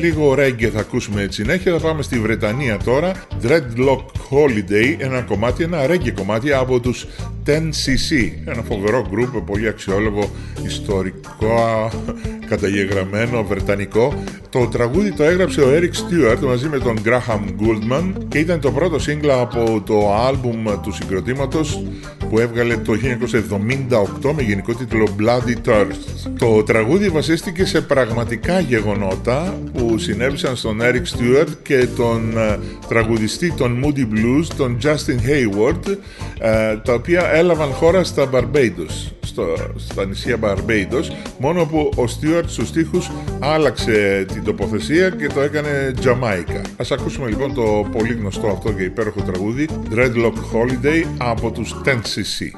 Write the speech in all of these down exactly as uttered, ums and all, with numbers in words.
Λίγο reggae θα ακούσουμε συνέχεια. Θα πάμε στη Βρετανία τώρα. Dreadlock Holiday, ένα κομμάτι, ένα reggae κομμάτι από τους ten σι σι. Ένα φοβερό γκρουπ, πολύ αξιόλογο, ιστορικό, καταγεγραμμένο, βρετανικό. Το τραγούδι το έγραψε ο Eric Stewart μαζί με τον Graham Gouldman και ήταν το πρώτο σύγκλα από το άλμπουμ του συγκροτήματος που έβγαλε το χίλια εννιακόσια εβδομήντα οκτώ με γενικό τίτλο Bloody Thirst. Το τραγούδι βασίστηκε σε πραγματικά γεγονότα που συνέβησαν στον Eric Stewart και τον uh, τραγουδιστή των Moody Blues, τον Justin Hayward, uh, τα οποία έλαβαν χώρα στα Barbados, στο, στα νησιά Barbados, μόνο που ο Stewart στους στίχους άλλαξε την τοποθεσία και το έκανε Τζαμάικα. Ας ακούσουμε λοιπόν το πολύ γνωστό αυτό και υπέροχο τραγούδι Dreadlock Holiday από τους ten σι σι.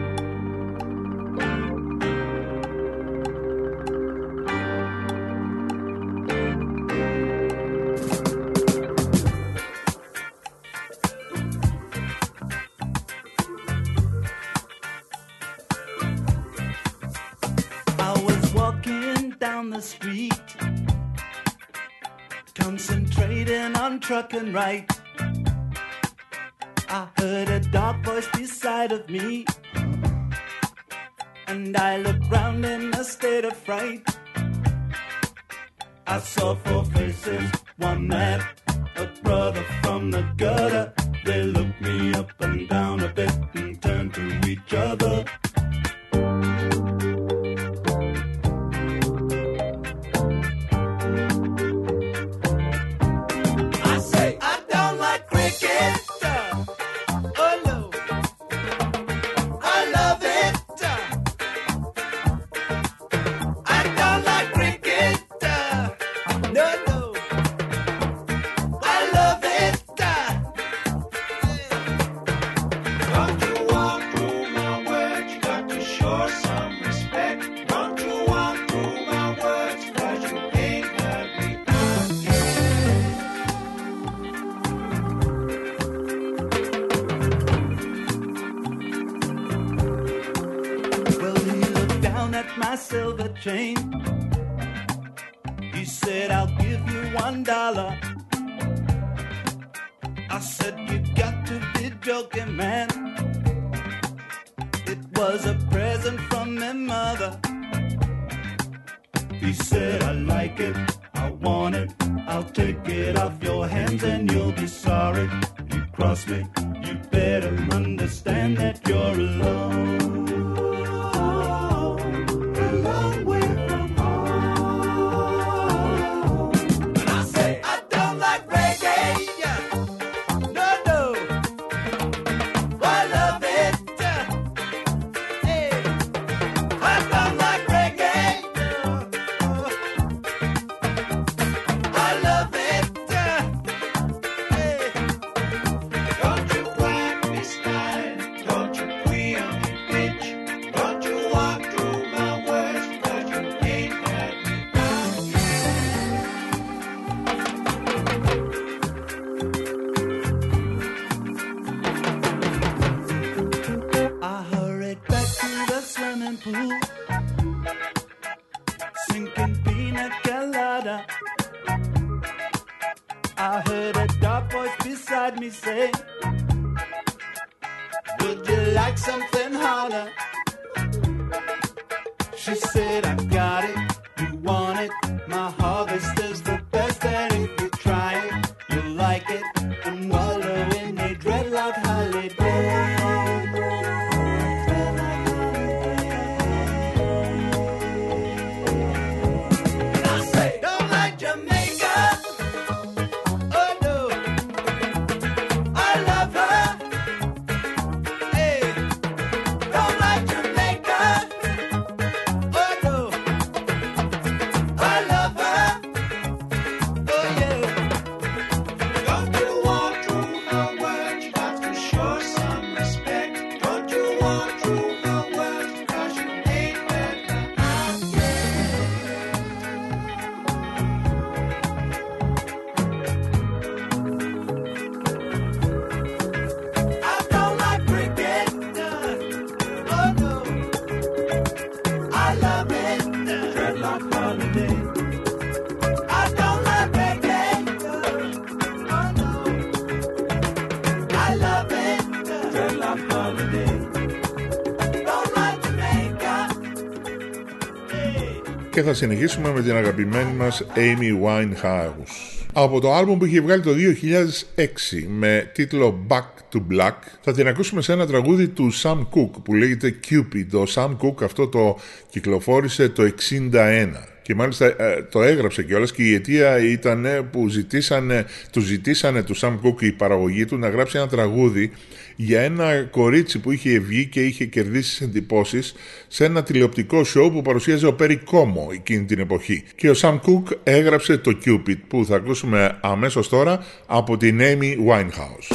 Street, concentrating on trucking right. I heard a dark voice beside of me, and I looked round in a state of fright. I saw four faces, one man, a brother from the gutter. They looked me up and down a bit and turned to each other. Silver chain. He said, I'll give you one dollar. I said, you got to be joking, man. It was a present from my mother. He said, I like it, I want it, I'll take it off your hands and you'll be sorry. You cross me, you better understand that you're alone. I love her. και θα συνεχίσουμε με την αγαπημένη μας Amy Winehouse. Από το άλμπουμ που είχε βγάλει το δύο χιλιάδες έξι με τίτλο Back to Black θα την ακούσουμε σε ένα τραγούδι του Sam Cooke που λέγεται Cupid. Ο Sam Cooke αυτό το κυκλοφόρησε το εξήντα ένα. Και μάλιστα ε, το έγραψε κιόλας και η αιτία ήταν που ζητήσανε, του ζητήσανε του Sam Cooke η παραγωγή του να γράψει ένα τραγούδι για ένα κορίτσι που είχε βγει και είχε κερδίσει εντυπώσεις σε ένα τηλεοπτικό σοου που παρουσίαζε ο Perry Como εκείνη την εποχή. Και ο Sam Cooke έγραψε το Cupid που θα ακούσουμε αμέσως τώρα από την Amy Winehouse.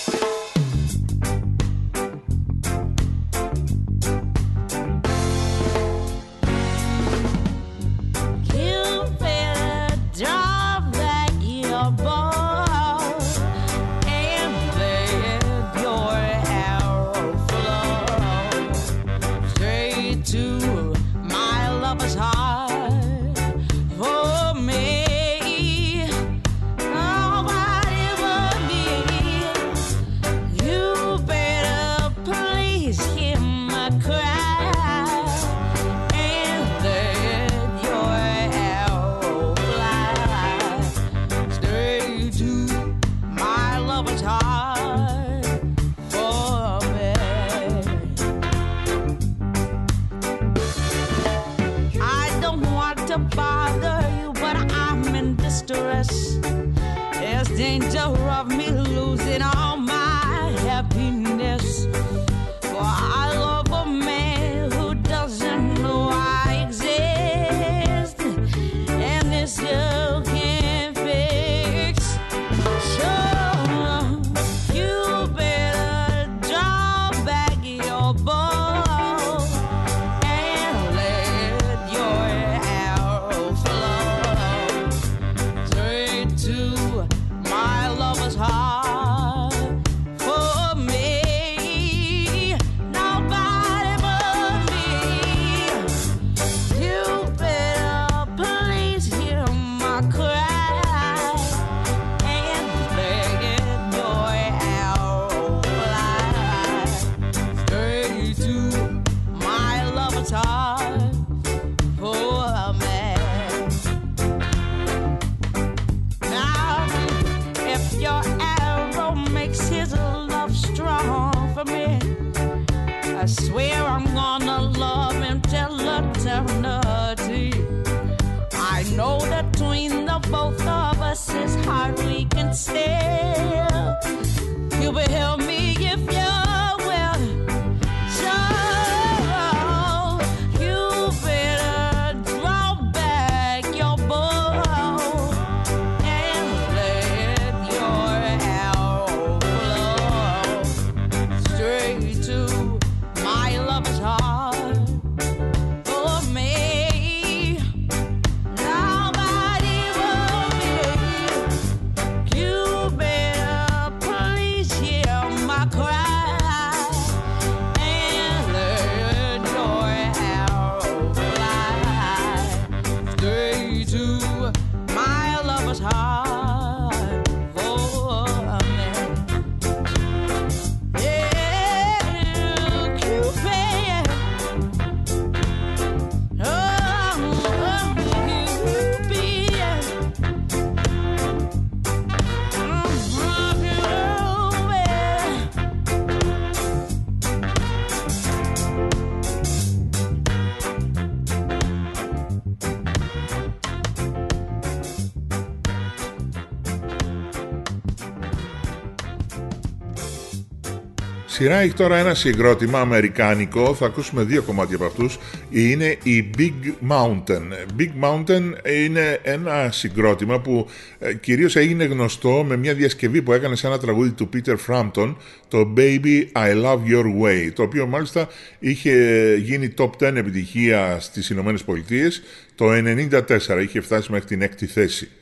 Σειρά έχει τώρα ένα συγκρότημα αμερικάνικο, θα ακούσουμε δύο κομμάτια από αυτούς. Είναι η Big Mountain. Big Mountain είναι ένα συγκρότημα που ε, κυρίως έγινε γνωστό με μια διασκευή που έκανε σε ένα τραγούδι του Peter Frampton, το Baby I Love Your Way, το οποίο μάλιστα είχε γίνει top δέκα επιτυχία στις Ηνωμένες Πολιτείες το ενενήντα τέσσερα, είχε φτάσει μέχρι την έκτη θέση.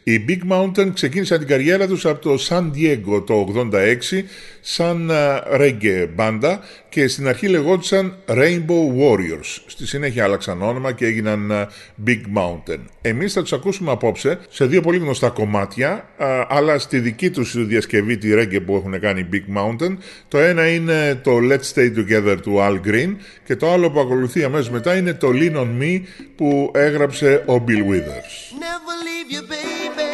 Οι Big Mountain ξεκίνησαν την καριέρα τους από το San Diego το ογδόντα έξι σαν reggae μπάντα και στην αρχή λεγόντουσαν Rainbow Warriors. Στη συνέχεια άλλαξαν όνομα και έγιναν Big Mountain. Εμείς θα τους ακούσουμε απόψε σε δύο πολύ γνωστά κομμάτια, αλλά στη δική τους διασκευή τη reggae που έχουν κάνει Big Mountain. Το ένα είναι το Let's Stay Together του Al Green και το άλλο που ακολουθεί αμέσως μετά είναι το Lean on Me που έγραψε ο Bill Withers. Never leave you, baby.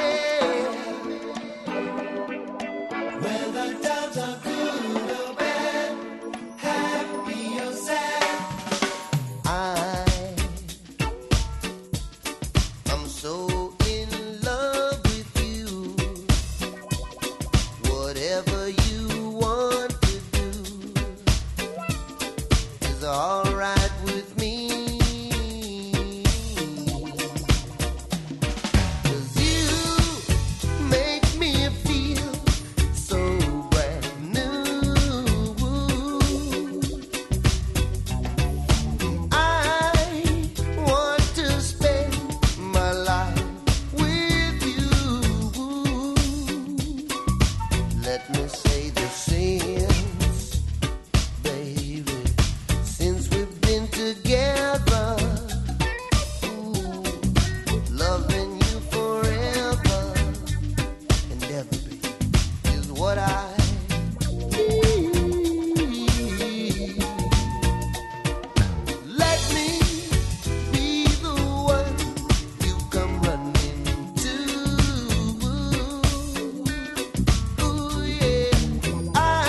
Whether times are good or bad, happy or sad, I I'm so in love with you. Whatever you want to do is all right with me. I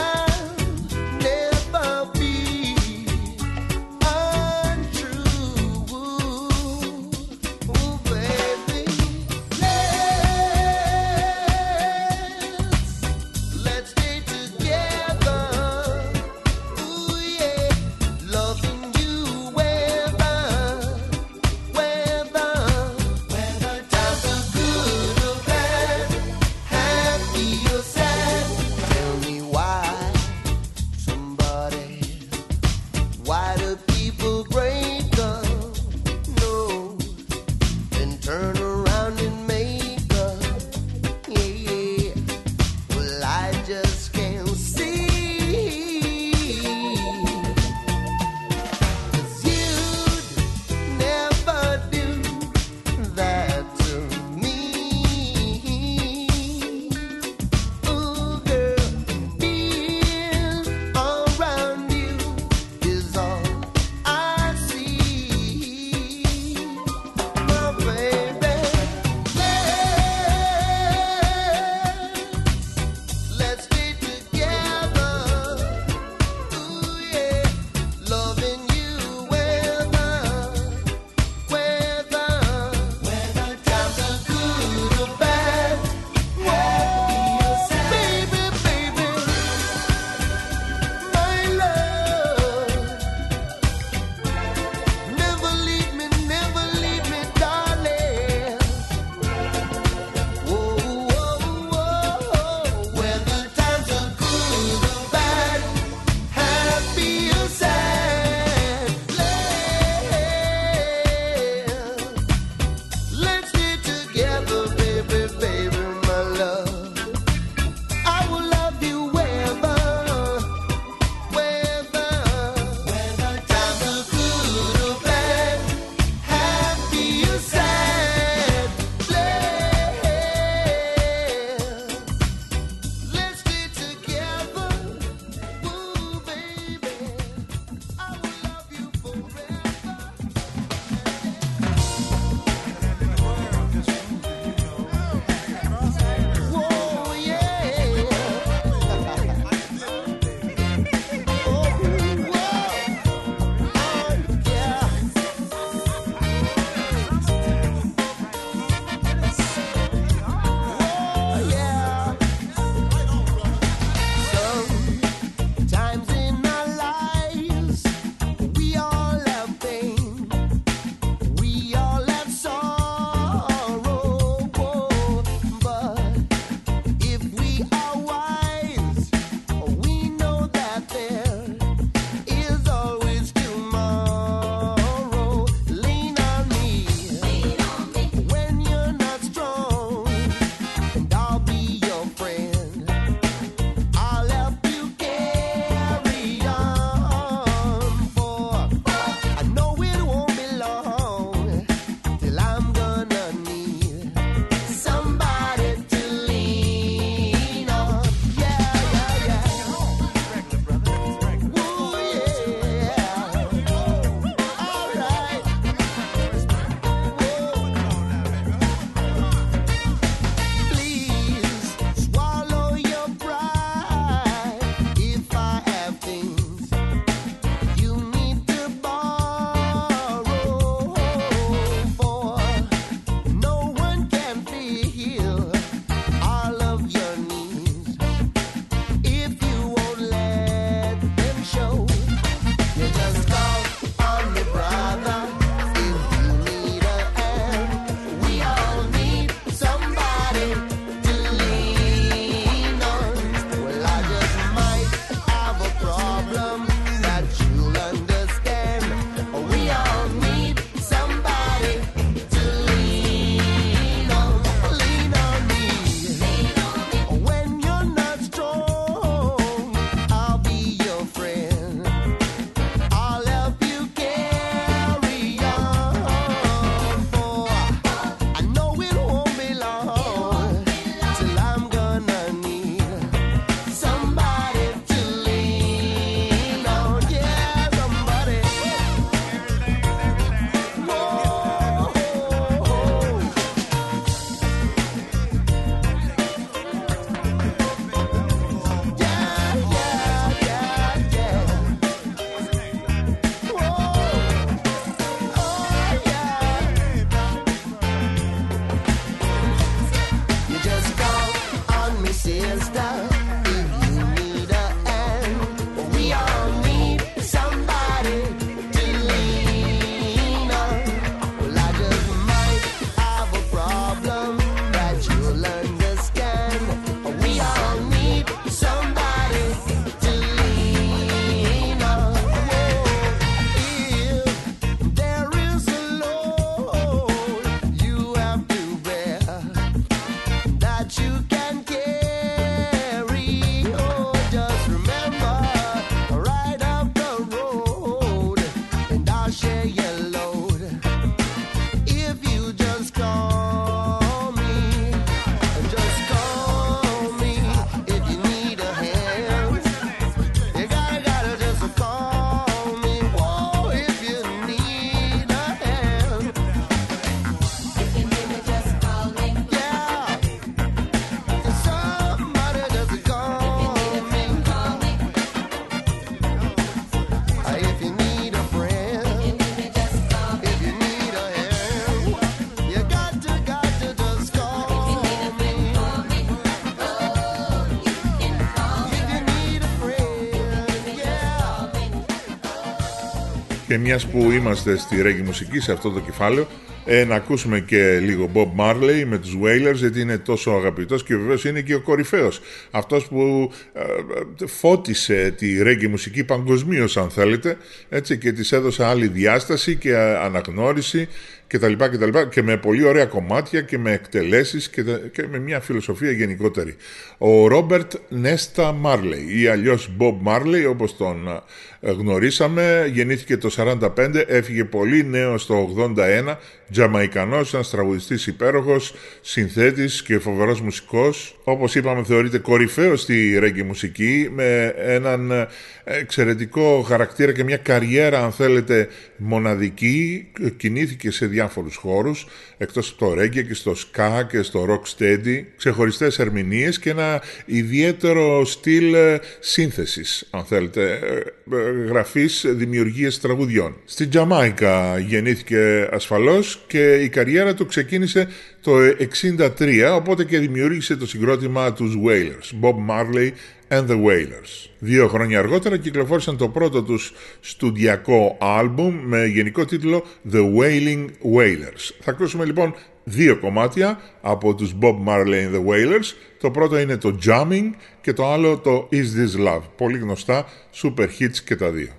Και μιας που είμαστε στη ρέγγι μουσική, σε αυτό το κεφάλαιο, ε, να ακούσουμε και λίγο Bob Marley με τους Wailers, γιατί είναι τόσο αγαπητός και βεβαίως είναι και ο κορυφαίος. Αυτός που ε, φώτισε τη ρέγγι μουσική παγκοσμίως, αν θέλετε, έτσι, και της έδωσε άλλη διάσταση και αναγνώριση και τα λοιπά και τα λοιπά, και με πολύ ωραία κομμάτια και με εκτελέσεις και, και με μια φιλοσοφία γενικότερη. Ο Ρόμπερτ Νέστα Μάρλεϊ ή αλλιώς Bob Marley, όπως τον γνωρίσαμε, γεννήθηκε το σαράντα πέντε, έφυγε πολύ νέος το ογδόντα ένα, Τζαμαϊκανός, ένας τραγουδιστής υπέροχος, συνθέτης και φοβερός μουσικός. Όπως είπαμε, θεωρείται κορυφαίος στη ρέγγι μουσική, με έναν εξαιρετικό χαρακτήρα και μια καριέρα, αν θέλετε, μοναδική. Κινήθηκε σε διάφορους χώρους, εκτός από το ρέγγι και στο ska και στο rocksteady, ξεχωριστές ερμηνείες και ένα ιδιαίτερο στυλ σύνθεσης, αν θέλετε, γραφής, δημιουργίας τραγουδιών. Στην Τζαμάικα γεννήθηκε ασφαλώς και η καριέρα του ξεκίνησε το εξήντα τρία, οπότε και δημιούργησε το συγκρότημα τους Wailers, Bob Marley and the Wailers. Δύο χρόνια αργότερα κυκλοφόρησαν το πρώτο τους στουντιακό άλμπουμ με γενικό τίτλο The Wailing Wailers. Θα ακούσουμε λοιπόν δύο κομμάτια από τους Bob Marley and the Wailers. Το πρώτο είναι το Jamming και το άλλο το Is This Love. Πολύ γνωστά, super hits και τα δύο.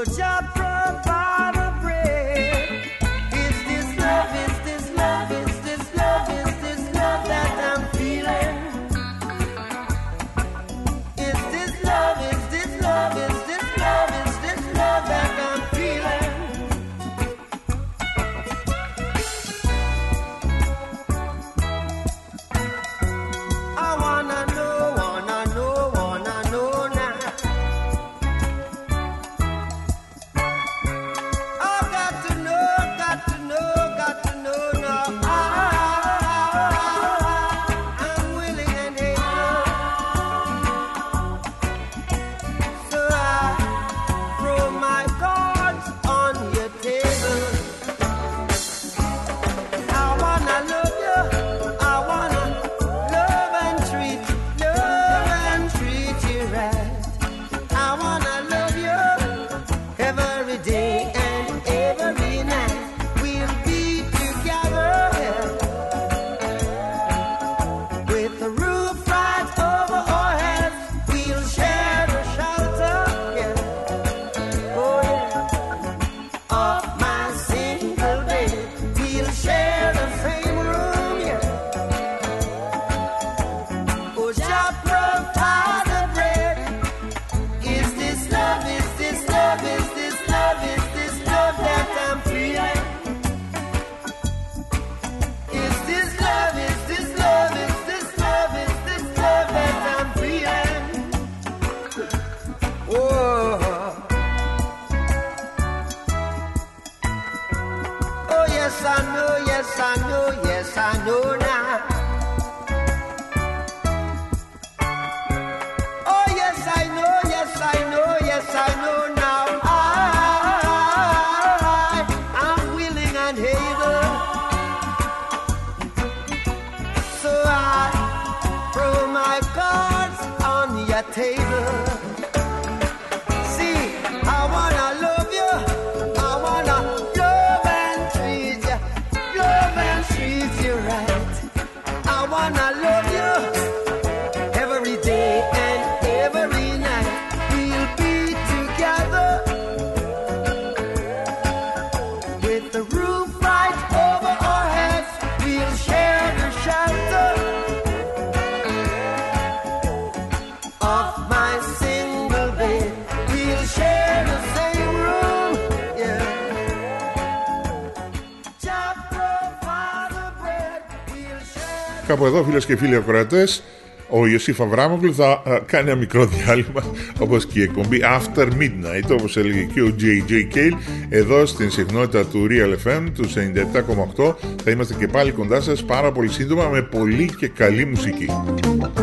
Κάπου εδώ, φίλες και φίλοι ακροατές, ο Ιωσήφ Αβράμογλου θα α, κάνει ένα μικρό διάλειμμα, όπως και η εκπομπή After Midnight, όπως έλεγε και ο τζέι τζέι Cale, εδώ στην συχνότητα του Real εφ εμ του ενενήντα επτά κόμμα οκτώ. Θα είμαστε και πάλι κοντά σας πάρα πολύ σύντομα με πολύ και καλή μουσική.